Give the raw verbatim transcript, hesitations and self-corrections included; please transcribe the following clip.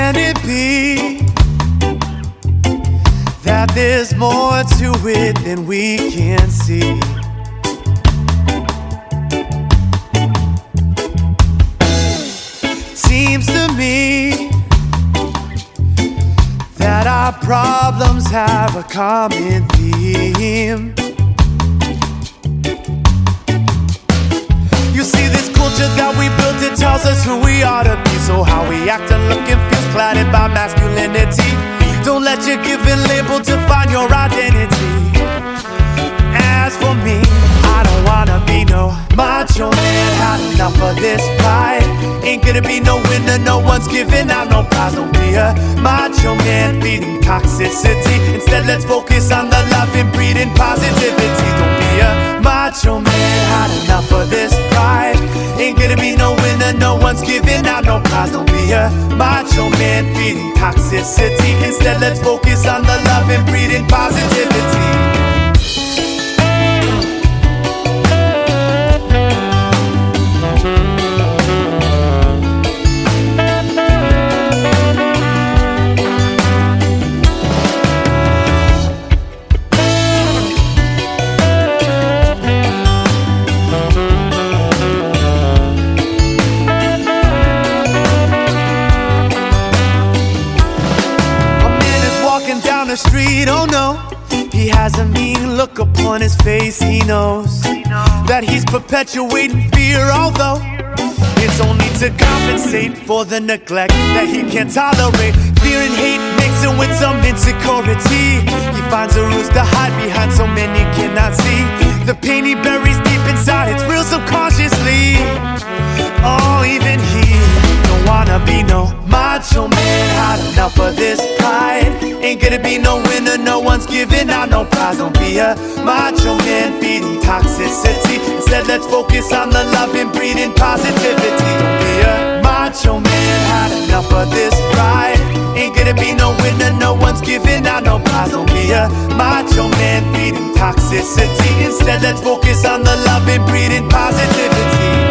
Can it be that there's more to it than we can see? Seems to me that our problems have a common theme. You see, this culture that we built, it tells us who we ought to be. So how we act and look and feel clouded by masculinity. Don't let your given label define your identity. As for me, I don't wanna be no macho man. Had enough of this pride. Ain't gonna be no winner, no one's giving out no prize. Don't be a macho man feeding toxicity. Instead, let's focus on the love and breeding positivity. Don't be a macho man. Had enough of this pride. Ain't gonna be no winner, no one's giving out no prize. Don't be a macho man feeding toxicity. Instead, let's focus on the love and breeding positivity. Down the street, oh no, he has a mean look upon his face. He knows that he's perpetuating fear, although it's only to compensate for the neglect that he can't tolerate. Fear and hate mixing with some insecurity. He finds a ruse to hide behind so many cannot see. The pain he buries deep inside, it's real subconsciously. Oh, even he don't wanna be no macho man. Had enough of this pride. Ain't gonna be no winner, no one's giving out no prize. Don't be a macho man feeding toxicity. Instead, let's focus on the love and breeding positivity. Don't be a macho man. Had enough of this pride. Ain't gonna be no winner, no one's giving out no prize. Don't be a macho man feeding toxicity. Instead, let's focus on the love and breeding positivity.